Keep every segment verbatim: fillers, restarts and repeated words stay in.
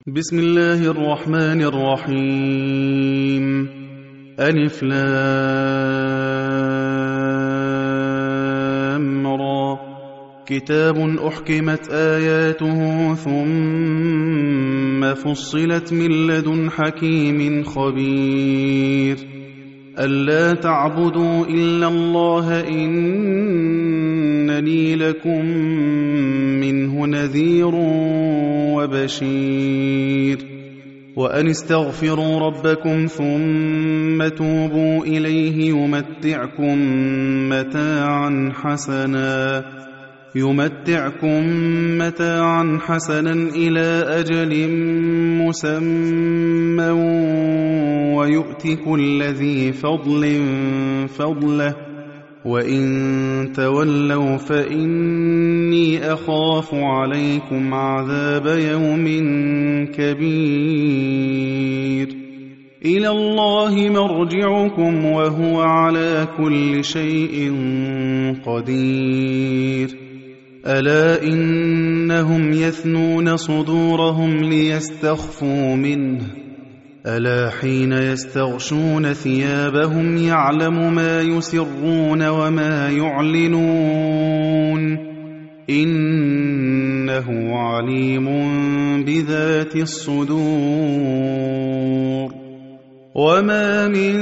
بسم الله الرحمن الرحيم. ألف لام را. كتاب أحكمت آياته ثم فصلت من لدن حكيم خبير. ألا تعبدوا إلا الله إنني لكم منه نذير وبشير. وأن استغفروا ربكم ثم توبوا إليه يمتعكم متاعا حسنا يمتعكم متاعا حسنا إلى أجل مسمى ويؤت كل ذي فضل فضله وإن تولوا فإني أخاف عليكم عذاب يوم كبير. إلى الله مرجعكم وهو على كل شيء قدير. ألا إنهم يثنون صدورهم ليستخفوا منه ألا حين يستغشون ثيابهم يعلم ما يسرون وما يعلنون إنه عليم بذات الصدور. وما من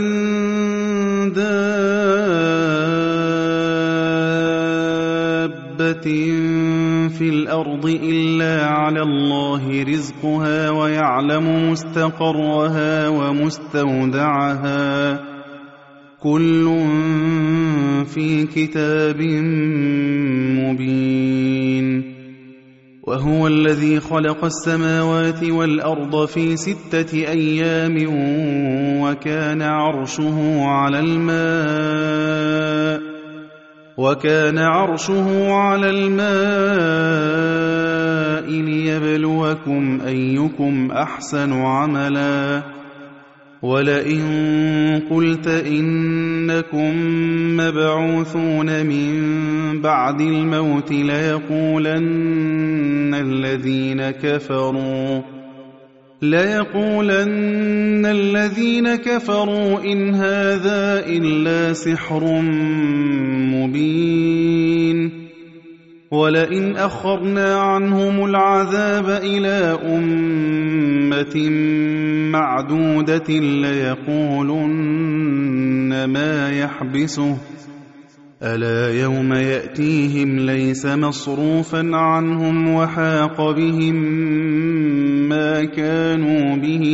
دابة في الأرض إلا على الله رزقها ويعلم مستقرها ومستودعها كل في كتاب مبين. وهو الذي خلق السماوات والأرض في ستة أيام وكان عرشه على الماء وكان عرشه على الماء ليبلوكم أيكم أحسن عملا. ولئن قلت إنكم مبعوثون من بعد الموت ليقولن الذين كفروا ليقولن الذين كفروا إن هذا إلا سحر مبين. ولئن أخرنا عنهم العذاب إلى أمة معدودة ليقولن ما يحبسه ألا يوم يأتيهم ليس مصروفا عنهم وحاق بهم ما كانوا به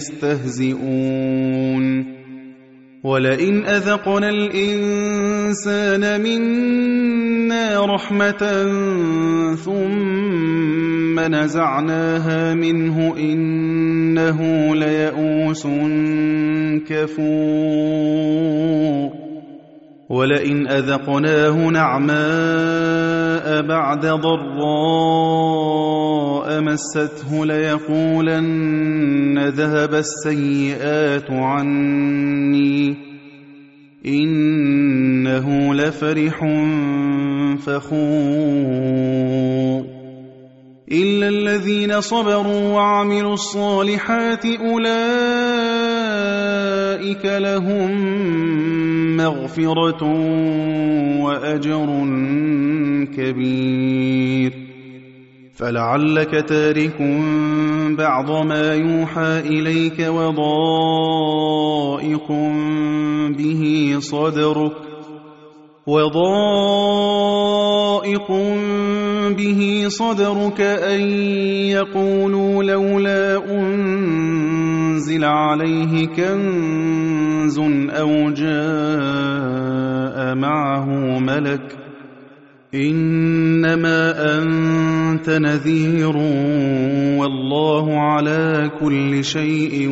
يستهزئون. ولئن أذقنا الإنسان منا رحمة ثم نزعناها منه إنه ليئوس كفور. ولئن أذقناه نعماء بعد ضراء مسته ليقولن ذهب السيئات عني إنه لفرح فخور. إلا الذين صبروا وعملوا الصالحات أولئك لهم مغفرة وأجر كبير. فلعلك تارك بعض ما يوحى إليك وضائق به صدرك وضائق به صدرك أن يقولوا لولا أنزل عليه كنز أو جاء معه ملك إنما أنت نذير والله على كل شيء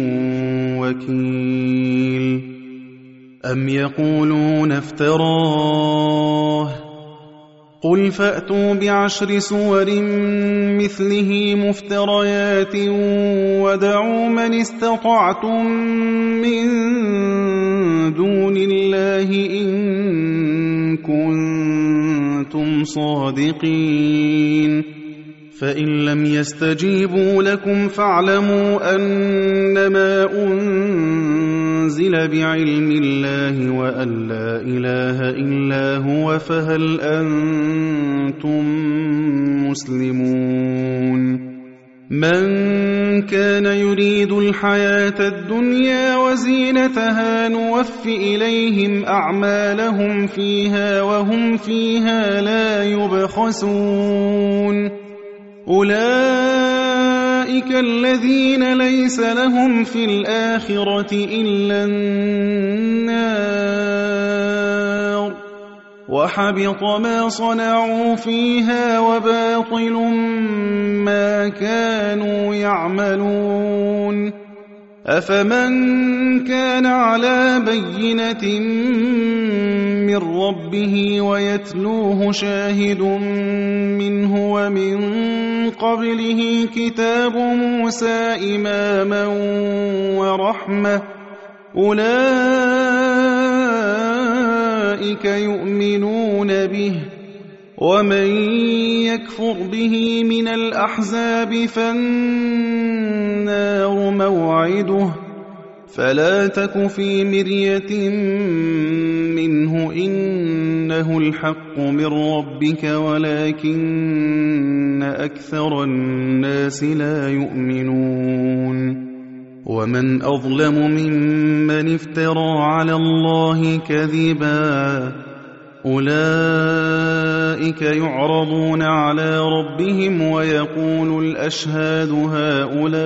وكيل. أم يقولون افتراه قل فأتوا بعشر سور مثله مفتريات ودعوا من استطعتم من دون الله إن كنتم صادقين فإن لم يستجيبوا لكم فاعلموا أنما أنزل بعلم الله وأن لا إله إلا هو فهل أنتم مسلمون من كان يريد الحياة الدنيا وزينتها نوف إليهم أعمالهم فيها وهم فيها لا يبخسون أولئك الذين ليس لهم في الآخرة إلا النار وحبط ما صنعوا فيها وباطل ما كانوا يعملون أفمن كان على بينة من ربه ويتلوه شاهد منه ومن قبله كتاب موسى إماما ورحمة أولئك يؤمنون به ومن يكفر به من الأحزاب فالنار موعده فلا تك في مرية منه إنه الحق من ربك ولكن أكثر الناس لا يؤمنون ومن أظلم ممن افترى على الله كذبا أولئك يعرضون على ربهم ويقول الأشهاد هؤلاء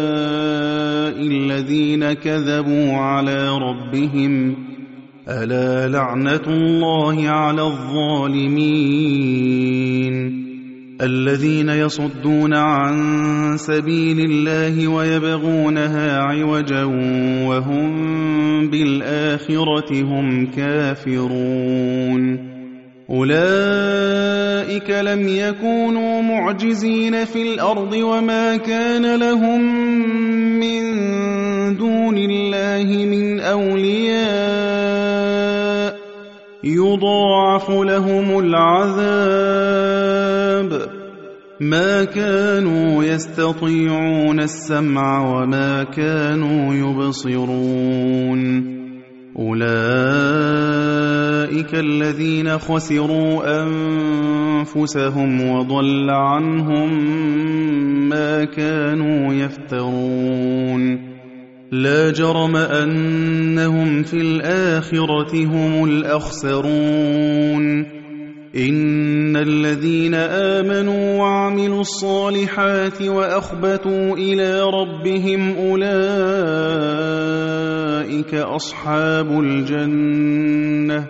الذين كذبوا على ربهم ألا لعنة الله على الظالمين الذين يصدون عن سبيل الله ويبغونها عوجا وهم بالآخرة هم كافرون أولئك لم يكونوا معجزين في الأرض وما كان لهم من دون الله من أولياء يضاعف لهم العذاب ما كانوا يستطيعون السمع وما كانوا يبصرون أولئك الذين خسروا أنفسهم وضل عنهم ما كانوا يفترون لا جرم أنهم في الآخرة هم الأخسرون إن الذين آمنوا وعملوا الصالحات وأخبتوا إلى ربهم أولئك أصحاب الجنة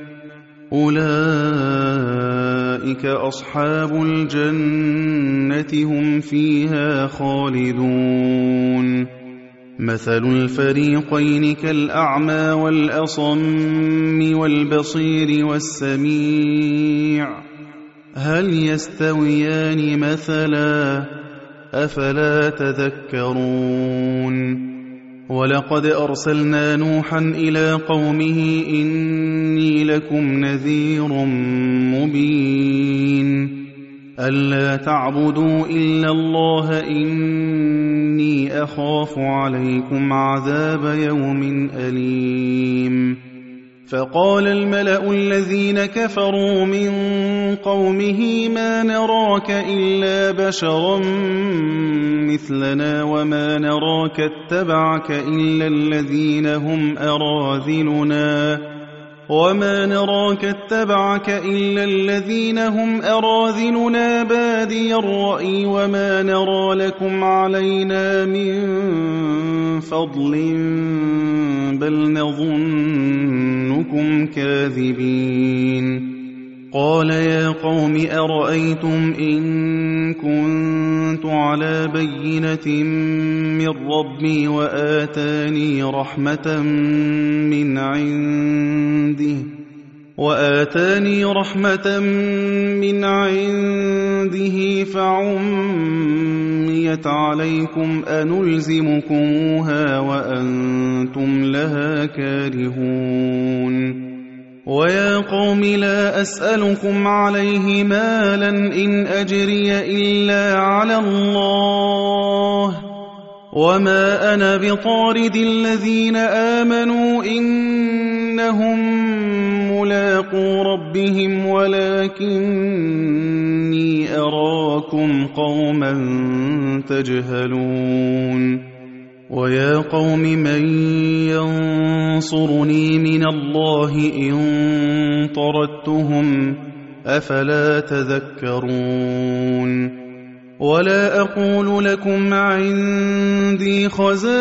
أولئك أصحاب الجنة هم فيها خالدون مثل الفريقين كالأعمى والأصم والبصير والسميع هل يستويان مثلا أفلا تذكرون ولقد أرسلنا نوحا إلى قومه إني لكم نذير مبين ألا تعبدوا إلا الله إني أخاف عليكم عذاب يوم أليم فقال الملأ الذين كفروا من قومه ما نراك إلا بشرا مثلنا وما نراك اتبعك إلا الذين هم أراذلنا وما نراك اتبعك إلا الذين هم أراذلنا بادي الرأي وما نرى لكم علينا من فضل بل نظنكم كاذبين قال يا قوم أرأيتم إن كنت على بينة من ربي وآتاني رحمة من عنده وآتاني رحمة من عنده فعميت عليكم أنلزمكموها وأنتم لها كارهون ويا قوم لا أسألكم عليه مالا إن أجري إلا على الله وما أنا بطارد الذين آمنوا إنهم ملاقو ربهم ولكني أراكم قوما تجهلون ويا قوم من ينصرني من الله إن طردتهم أفلا تذكرون ولا أقول لكم عندي خزائن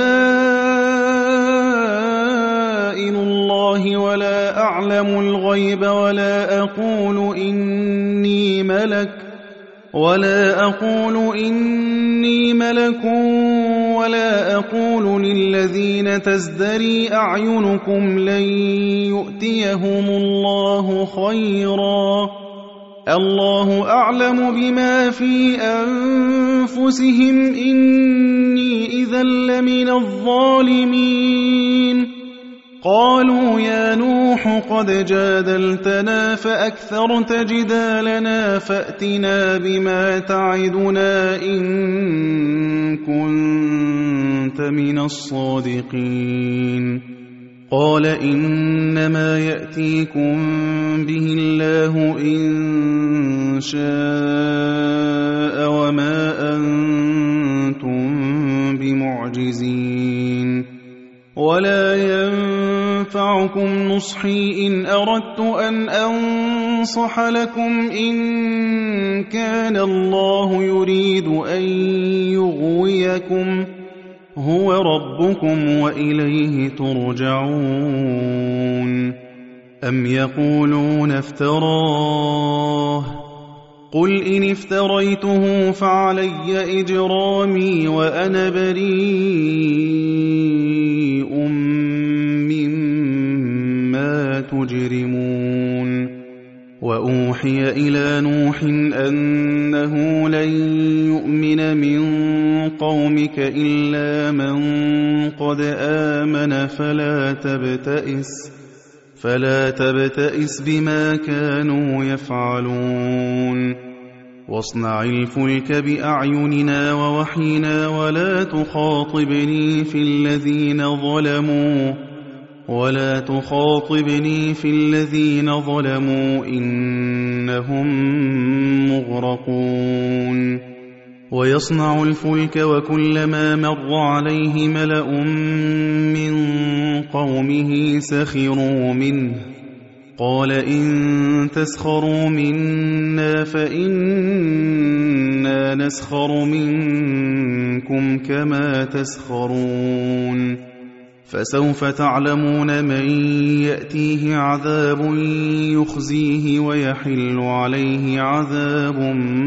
الله ولا أعلم الغيب ولا أقول إني ملك ولا أقول إني ملك ولا أقول للذين تزدري أعينكم لن يؤتيهم الله خيرا الله أعلم بما في أنفسهم إني إذا لمن الظالمين قالوا يا نوح قد جادلتنا فأكثرت جدالنا فأتنا بما تعدنا إن كنت من الصادقين قال إنما يأتيكم به الله إن شاء وما أنتم بمعجزين ولا ينفعكم نصحي إن أردت أن أنصح لكم إن كان الله يريد أن يغويكم هو ربكم وإليه ترجعون أم يقولون افتراه قل إن افتريته فعلي إجرامي وأنا بريء مما تجرمون وأوحي إلى نوح أنه لن يؤمن من قومك إلا من قد آمن فلا تبتئس فلا تبتئس بما كانوا يفعلون واصنع الفلك بأعيننا ووحينا ولا تخاطبني في الذين ظلموا ولا تخاطبني في الذين ظلموا إنهم مغرقون ويصنع الفلك وكلما مر عليه ملأ من قومه سخروا منه قال إن تسخروا منا فإنا نسخر منكم كما تسخرون فسوف تعلمون من يأتيه عذاب يخزيه ويحل عليه عذاب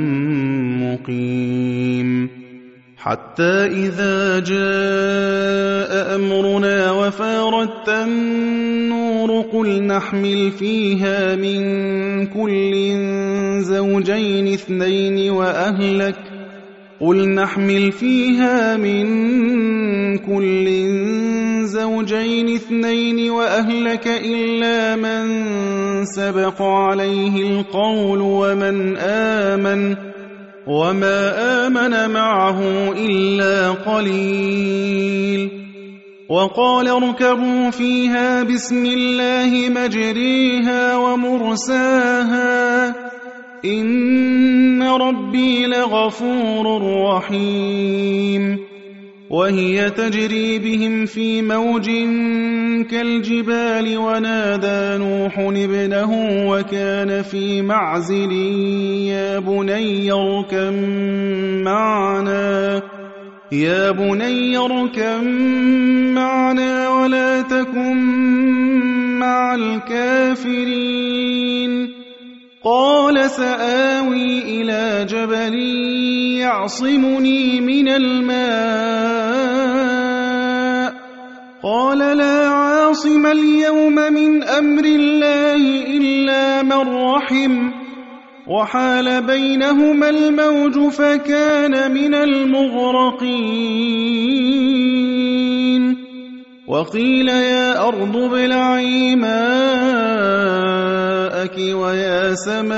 مقيم حتى إذا جاء أمرنا وفارت النور قل نحمل فيها من كل زوجين اثنين وأهلك قل نحمل فيها من كل زوجين اثنين وأهلك إلا من سبق عليه القول ومن آمن وما آمن معه إلا قليل وقال اركبوا فيها بسم الله مجريها ومرساها إن ربي لغفور رحيم وهي تجري بهم في موج كالجبال ونادى نوح ابنه وكان في معزل يا بني اركب معنا يا بني اركب معنا ولا تكن مع الكافرين قال سآوي إلى جبل يعصمني من الماء قال لا عاصم اليوم من أمر الله إلا من رحم وحال بينهما الموج فكان من المغرقين وقيل يا أرض ابلعي ماءك ويا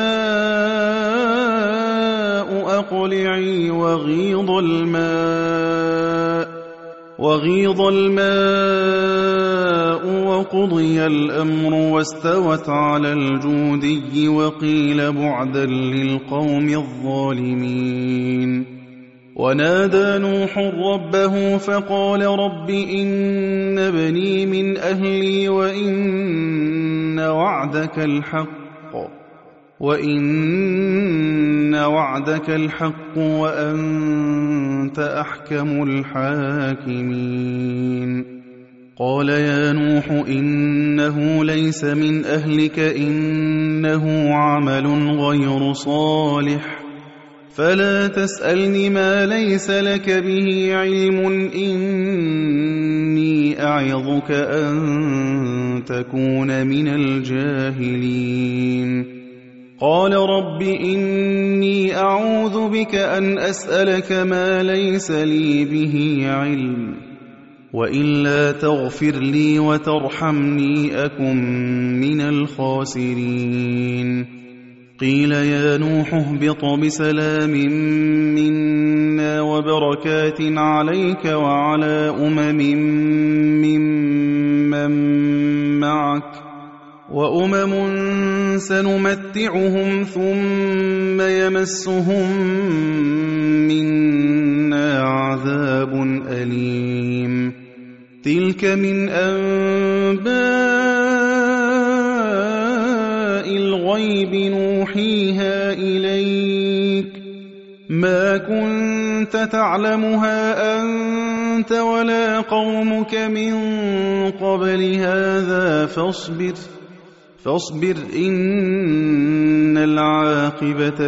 سماء أقلعي وغيض الماء وغيض الماء وقضي الأمر واستوت على الجودي وقيل بعدا للقوم الظالمين. ونادى نوح ربه فقال رب إن ابني من أهلي وإن وعدك الحق وإن وعدك الحق وأنت أحكم الحاكمين. قال يا نوح إنه ليس من أهلك إنه عمل غير صالح فلا تسألني ما ليس لك به علم إني أعظك أن تكون من الجاهلين. قال رب إني أعوذ بك أن أسألك ما ليس لي به علم وإلا تغفر لي وترحمني أكن من الخاسرين. قيل يا نوح اهبط بسلام منا وبركات عليك وعلى أمم ممن معك وأمم سنمتعهم ثم يمسهم منا عذاب أليم. تلك من أنباء الغيب نوحيها إليك ما كنت تعلمها أنت ولا قومك من قبل هذا فاصبر فاصبر إن العاقبة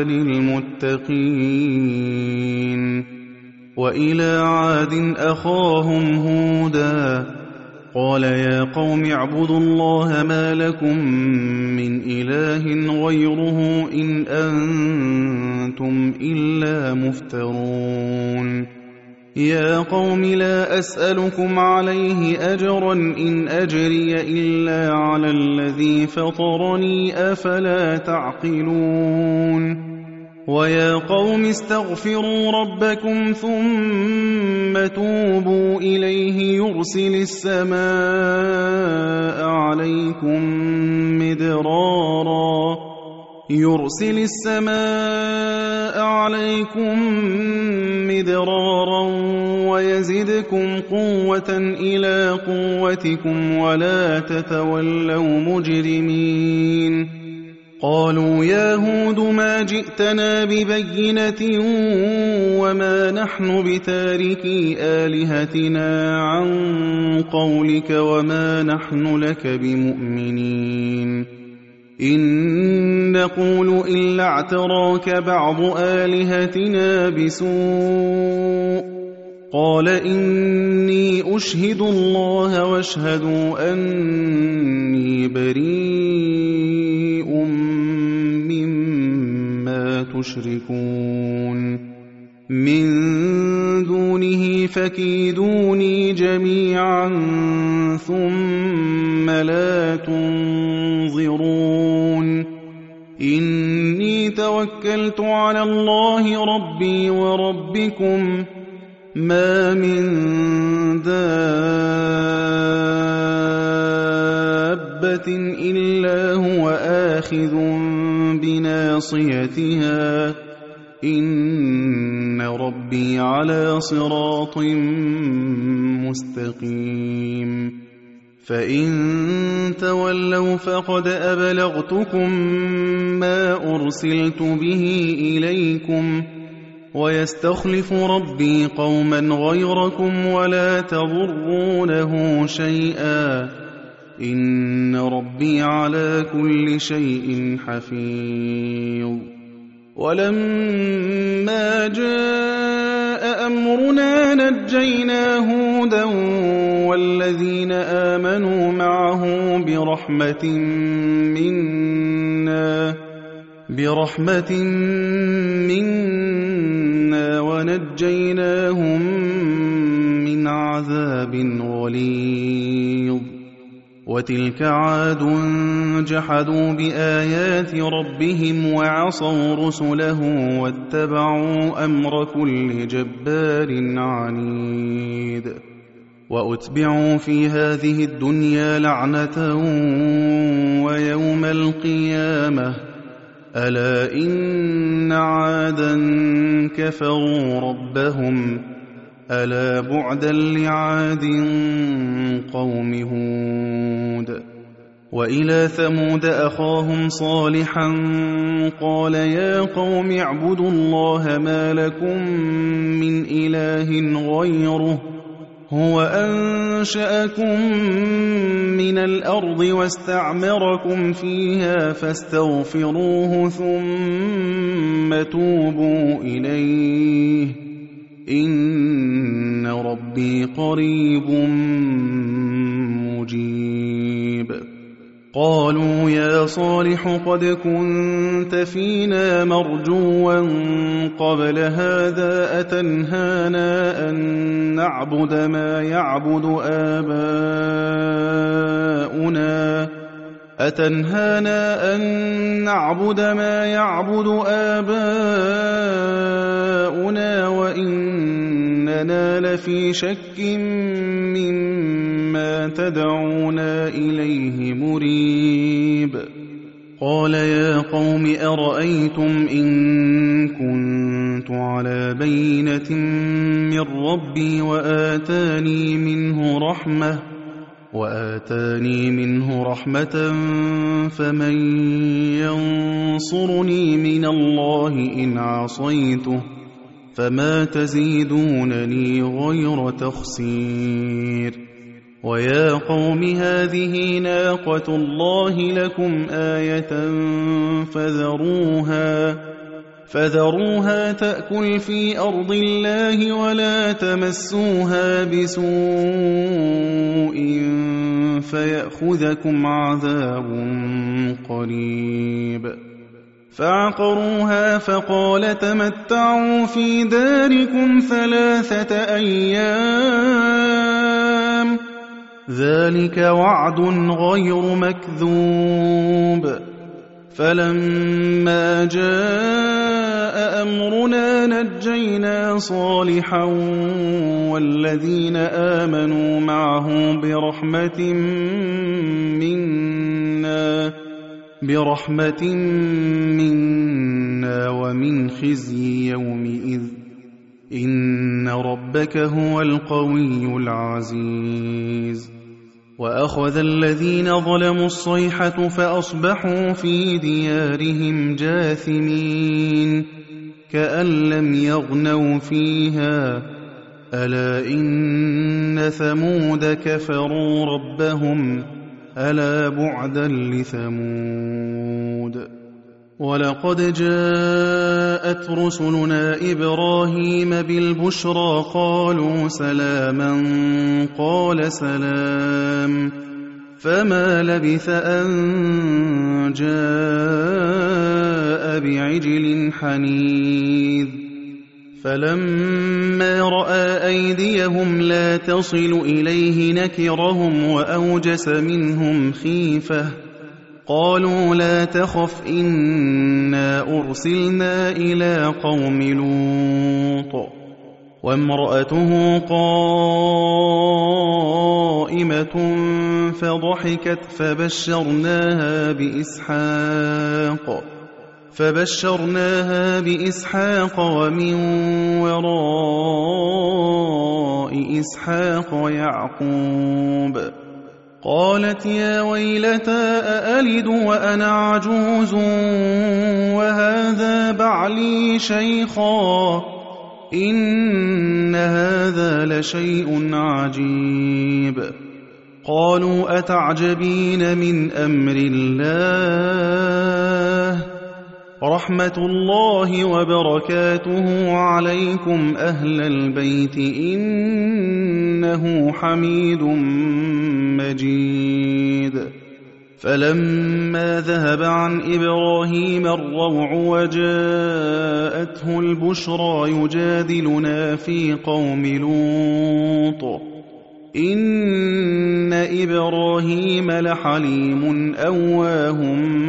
للمتقين. وإلى عاد أخاهم هودا قال يا قوم اعبدوا الله ما لكم من إله غيره إن أنتم إلا مفترون. يا قوم لا أسألكم عليه أجرا إن أجري إلا على الذي فطرني أفلا تعقلون. ويا قوم استغفروا ربكم ثم توبوا إليه يرسل السماء عليكم مدرارا يرسل السماء عليكم مدرارا ويزدكم قوة إلى قوتكم ولا تتولوا مجرمين. قالوا يا هود ما جئتنا ببينة وما نحن بتاركي آلهتنا عن قولك وما نحن لك بمؤمنين إن نقول إلا اعتراك بعض آلهتنا بسوء. قال إني أشهد الله واشهدوا أني بريء مما تشركون من دونه فكيدوني جميعا ثم لا تنظرون. إني توكلت على الله ربي وربكم ما من دابة إلا هو آخذ بناصيتها إن ربي على صراط مستقيم. فإن تولوا فقد أبلغتكم ما أرسلت به إليكم ويستخلف ربي قوما غيركم ولا تضرونه شيئا إن ربي على كل شيء حفيظ. ولما جاء أمرنا نجينا هودا والذين آمنوا معه برحمة منا برحمة منا ونجيناهم من عذاب غليظ. وتلك عاد جحدوا بآيات ربهم وعصوا رسله واتبعوا أمر كل جبار عنيد وأتبعوا في هذه الدنيا لعنة ويوم القيامة ألا إن عادا كفروا ربهم ألا بعدا لعاد قوم هود وإلى ثمود أخاهم صالحا قال يا قوم اعبدوا الله ما لكم من إله غيره هو أنشأكم من الأرض واستعمركم فيها فاستغفروه ثم توبوا إليه إن ربي قريب مجيب قالوا يا صالح قد كنت فينا مرجوا قبل هذا أتنهانا أن نعبد ما يعبد آباؤنا أتنهانا أن نعبد ما يعبد آباؤنا وإننا لفي شك مما تدعونا إليه مريب قال يا قوم أرأيتم إن كنت على بينة من ربي وآتاني منه رحمة وآتاني منه رحمة فمن ينصرني من الله إن عصيته فما تزيدونني غير تخسير ويا قوم هذه ناقة الله لكم آية فذروها فذروها تأكل في أرض الله ولا تمسوها بسوء فيأخذكم عذاب قريب فعقروها فقال تمتعوا في داركم ثلاثة أيام ذلك وعد غير مكذوب فلما جاء أمرنا نجينا صالحا والذين آمنوا معه برحمة منا برحمة منا ومن خزي يومئذ إن ربك هو القوي العزيز وأخذ الذين ظلموا الصيحة فأصبحوا في ديارهم جاثمين كأن لم يغنوا فيها ألا إن ثمود كفروا ربهم ألا بعدا لثمود ولقد جاءت رسلنا إبراهيم بالبشرى قالوا سلاما قال سلام فما لبث أن جاء بعجل حنيذ فلما رأى أيديهم لا تصل إليه نكرهم وأوجس منهم خيفة قالوا لا تخف إنا أرسلنا إلى قوم لوط وامرأته قائمة فضحكت فبشرناها بإسحاق فبشرناها بإسحاق ومن وراء إسحاق يعقوب قالت يا ويلتى أألد وأنا عجوز وهذا بعلي شيخا إن هذا لشيء عجيب قالوا أتعجبين من أمر الله رحمة الله وبركاته عليكم أهل البيت إنه حميد مجيد فلما ذهب عن إبراهيم الروع وجاءته البشرى يجادلنا في قوم لوط إن إبراهيم لحليم أواه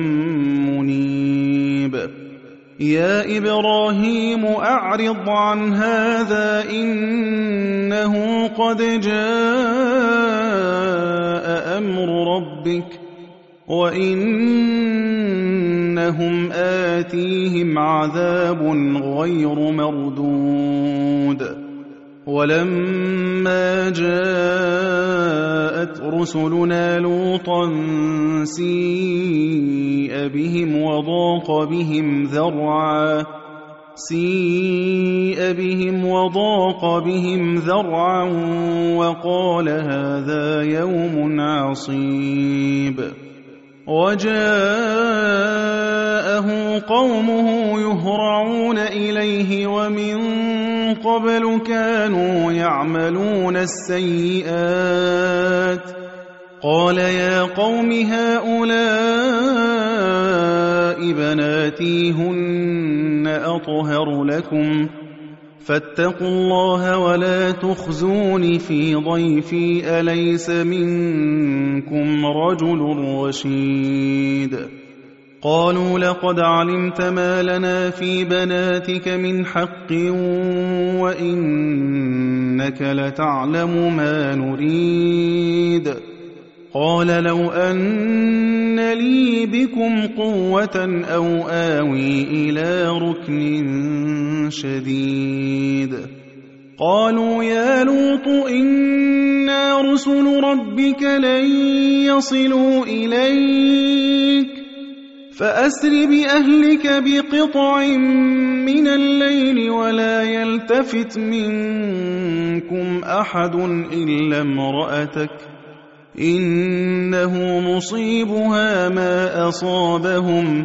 منيب يا إبراهيم أعرض عن هذا إنه قد جاء أمر ربك وإنهم آتيهم عذاب غير مردود ولما جاءت رسلنا لوطا سيء بهم وضاق بهم ذرعا سيء بهم وضاق بهم ذرعا وقال هذا يوم عصيب وجاءه قومه يهرعون إليه ومن قبل كانوا يعملون السيئات قال يا قوم هؤلاء بناتي هن أطهر لكم فاتقوا الله ولا تخزون في ضيفي أليس منكم رجل رشيد قالوا لقد علمت ما لنا في بناتك من حق وإنك لتعلم ما نريد قال لو أن لي بكم قوة أو آوي إلى ركن شديد قالوا يا لوط إنا رسل ربك لن يصلوا إليك فأسر بأهلك بقطع من الليل ولا يلتفت منكم أحد إلا امرأتك إنه مصيبها ما أصابهم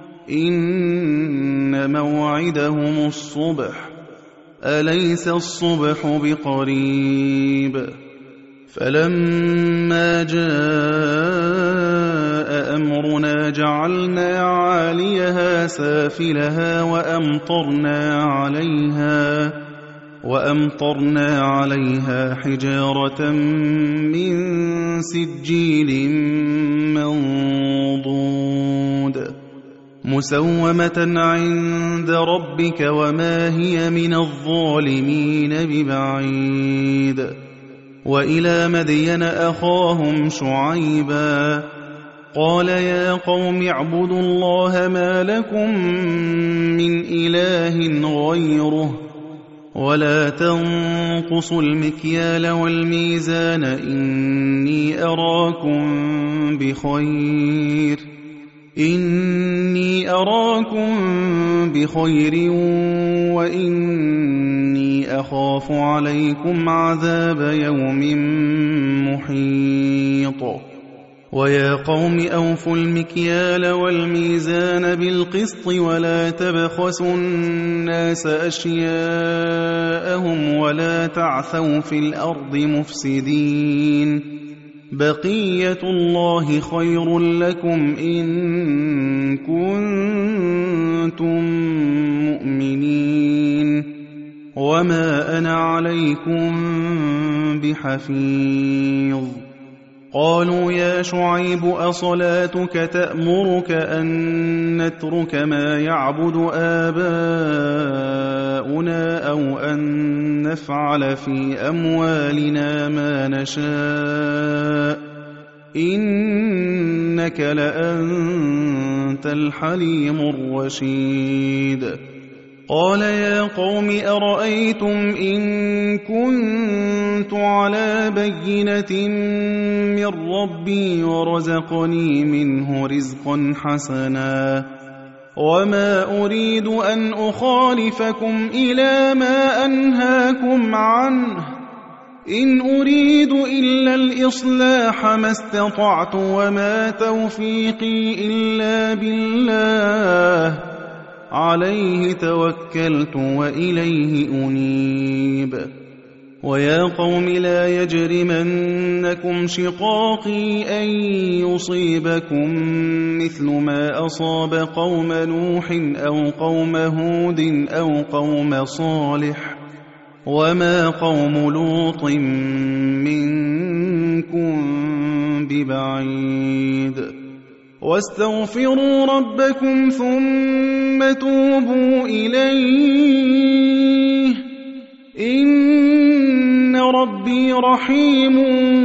إن موعدهم الصبح أليس الصبح بقريب فلما جاء أمرنا جعلنا عاليها سافلها وأمطرنا عليها وأمطرنا عليها حجارة من سجيل منضود مسومة عند ربك وما هي من الظالمين ببعيد وإلى مدين أخاهم شعيبا قال يا قوم اعبدوا الله ما لكم من إله غيره ولا تنقصوا المكيال والميزان إني أراكم بخير إني أراكم بخير وإني أخاف عليكم عذاب يوم محيط ويا قوم أوفوا المكيال والميزان بالقسط ولا تبخسوا الناس أشياءهم ولا تعثوا في الأرض مفسدين بقية الله خير لكم إن كنتم مؤمنين وما أنا عليكم بحفيظ قالوا يا شعيب أصلاتك تأمرك أن نترك ما يعبد آباؤنا أو أن نفعل في أموالنا ما نشاء إنك لأنت الحليم الرشيد قال يا قوم أرأيتم إن كنت على بينة من ربي ورزقني منه رزقا حسنا وما أريد أن أخالفكم إلى ما أنهاكم عنه إن أريد إلا الإصلاح ما استطعت وما توفيقي إلا بالله عليه توكلت وإليه أنيب ويا قوم لا يجرمنكم شقاقي أن يصيبكم مثل ما أصاب قوم نوح أو قوم هود أو قوم صالح وما قوم لوط منكم ببعيد واستغفروا ربكم ثم توبوا إليه إن ربي رحيم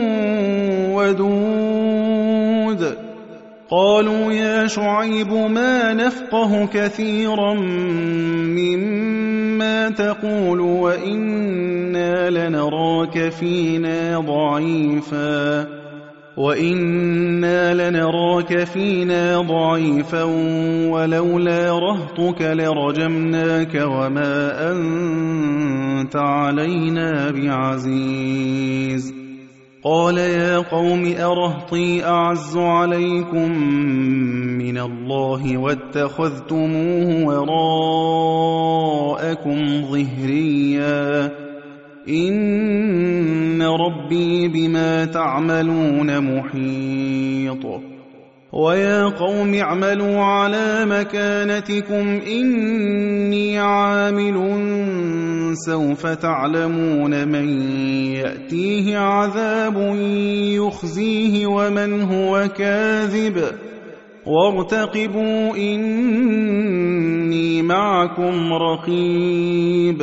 ودود قالوا يا شعيب ما نفقه كثيرا مما تقول وإنا لنراك فينا ضعيفا وإنا لنراك فينا ضعيفا ولولا رهطك لرجمناك وما أنت علينا بعزيز قال يا قوم أرهطي أعز عليكم من الله واتخذتموه وراءكم ظهريا إن ربي بما تعملون محيط ويا قوم اعملوا على مكانتكم إني عامل سوف تعلمون من يأتيه عذاب يخزيه ومن هو كاذب وارتقبوا إني معكم رقيب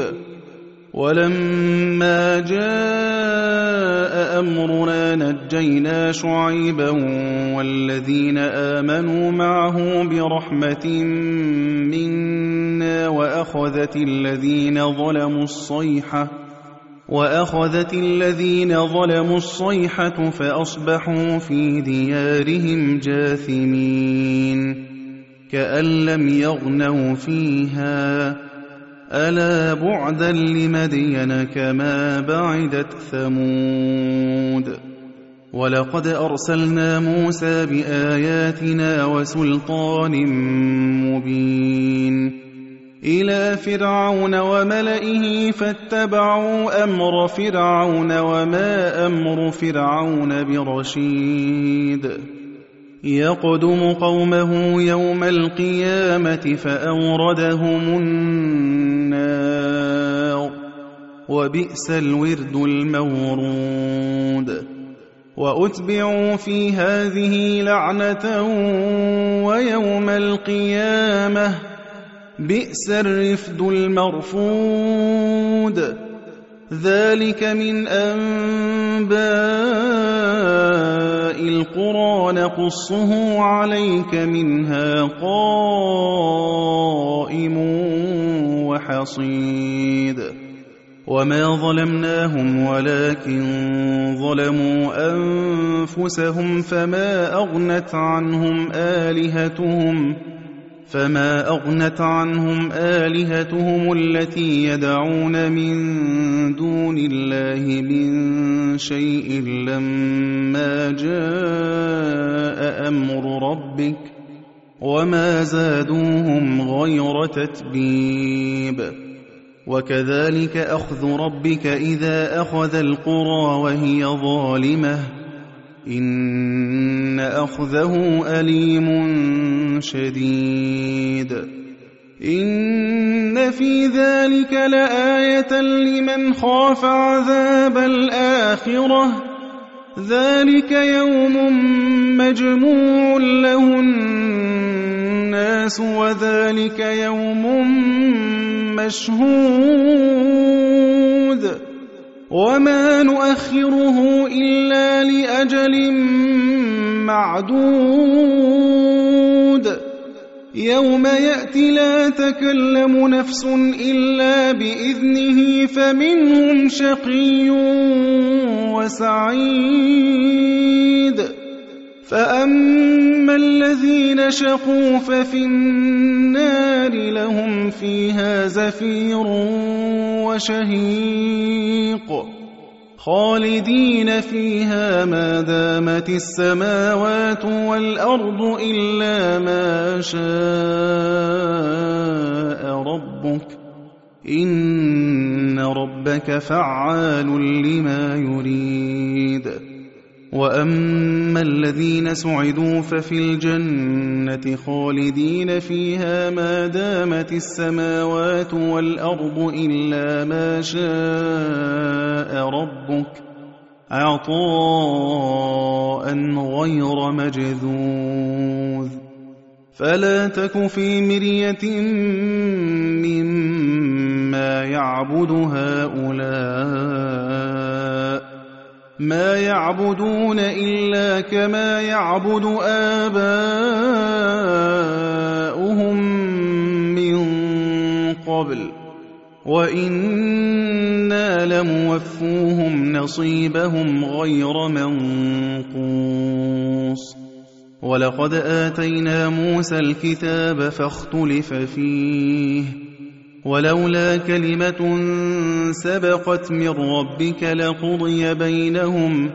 ولما جاء أمرنا نجينا شعيبا والذين آمنوا معه برحمة منا وأخذت الذين ظلموا الصيحة وأخذت الذين ظلموا الصيحة فأصبحوا في ديارهم جاثمين كأن لم يغنوا فيها ألا بعدا لمدين كما بعدت ثمود ولقد أرسلنا موسى بآياتنا وسلطان مبين إلى فرعون وملئه فاتبعوا أمر فرعون وما أمر فرعون برشيد يقدم قومه يوم القيامة فأوردهم النار وبئس الورد المورود وأتبعوا في هذه لعنة ويوم القيامة بئس الرفد المرفود ذلك من أنباء القرى نقصه عليك منها قائم وحصيد وما ظلمناهم ولكن ظلموا أنفسهم فما أغنت عنهم آلهتهم فما أغنت عنهم آلهتهم التي يدعون من دون الله من شيء لما جاء أمر ربك وما زادوهم غير تتبيب وكذلك أخذ ربك إذا أخذ القرى وهي ظالمة إن أخذه أليم شديد إن في ذلك لآية لمن خاف عذاب الآخرة ذلك يوم مجموع له الناس وذلك يوم مشهود وما نؤخره إلا لأجل معدود يوم يأتي لا تكلم نفس إلا بإذنه فمنهم شقي وسعيد فأما الذين شقوا ففي النار لهم فيها زفير وشهيق خالدين فيها ما دامت السماوات والأرض إلا ما شاء ربك إن ربك فعال لما يريد وأما الذين سعدوا ففي الجنة خالدين فيها ما دامت السماوات والأرض إلا ما شاء ربك عطاء غير مجذوذ فلا تك في مرية مما يعبد هؤلاء ما يعبدون إلا كما يعبد آباؤهم من قبل وإنا لموفوهم نصيبهم غير منقوص ولقد آتينا موسى الكتاب فاختلف فيه ولولا كلمة سبقت من ربك لقضي بينهم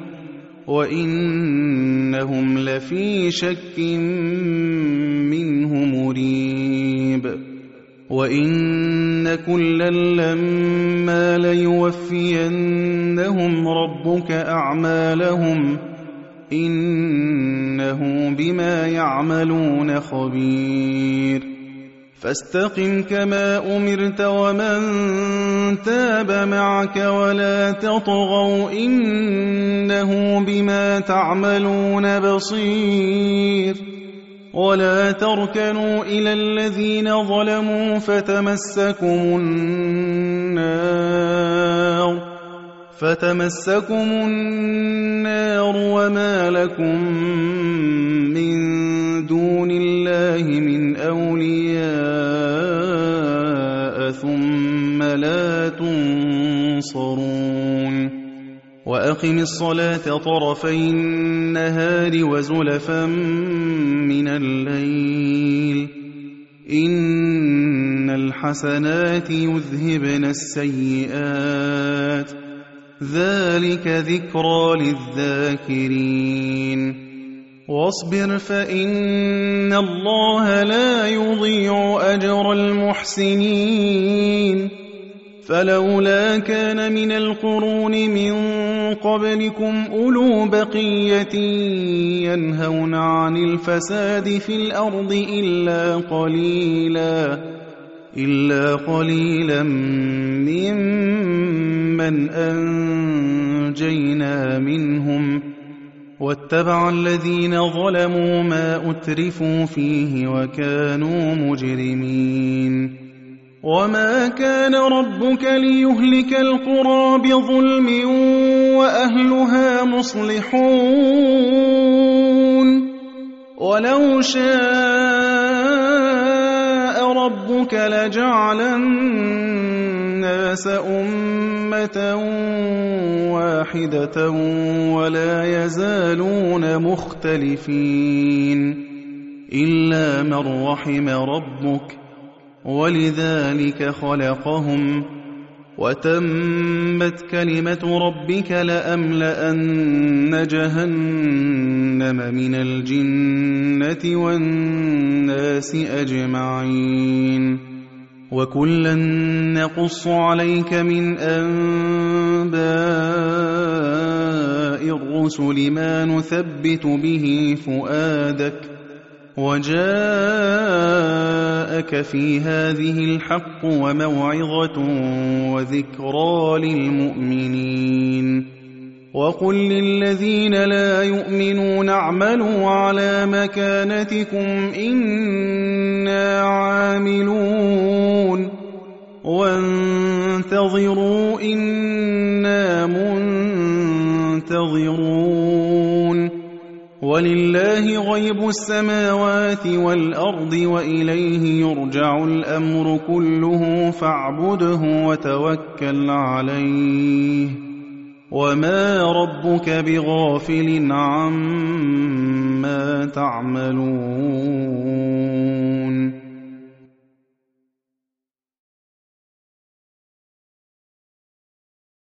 وإنهم لفي شك منه مريب وإن كلا لما ليوفينهم ربك أعمالهم إنه بما يعملون خبير فاستقم كما أمرت ومن تاب معك ولا تطغوا إنه بما تعملون بصير ولا تركنوا إلى الذين ظلموا فتمسكم النار فتمسكم النار وما لكم من دون الله من أولياء ثم لا تنصرون وأقم الصلاة طرفي النهار وزلفا من الليل إن الحسنات يذهبن السيئات ذلك ذكرى للذاكرين واصبر فإن الله لا يضيع أجر المحسنين فلولا كان من القرون من قبلكم أولو بقية ينهون عن الفساد في الأرض إلا قليلا إلا قليلا ممن أنجينا منهم واتبع الذين ظلموا ما أترفوا فيه وكانوا مجرمين وما كان ربك ليهلك القرى بظلم وأهلها مصلحون ولو شاء ربك لجعل الناس أمة واحدة ولا يزالون مختلفين إلا من رحم ربك ولذلك خلقهم وتمت كلمة ربك لأملأن جهنم من الجنة والناس أجمعين وكلا نقص عليك من أنباء الرسل ما نثبت به فؤادك وجاءك في هذه الحق وموعظة وذكرى للمؤمنين وقل للذين لا يؤمنون اعملوا على مكانتكم إنا عاملون وانتظروا إنا منتظرون ولله غيب السماوات والأرض وإليه يرجع الأمر كله فاعبده وتوكل عليه وما ربك بغافل عما تعملون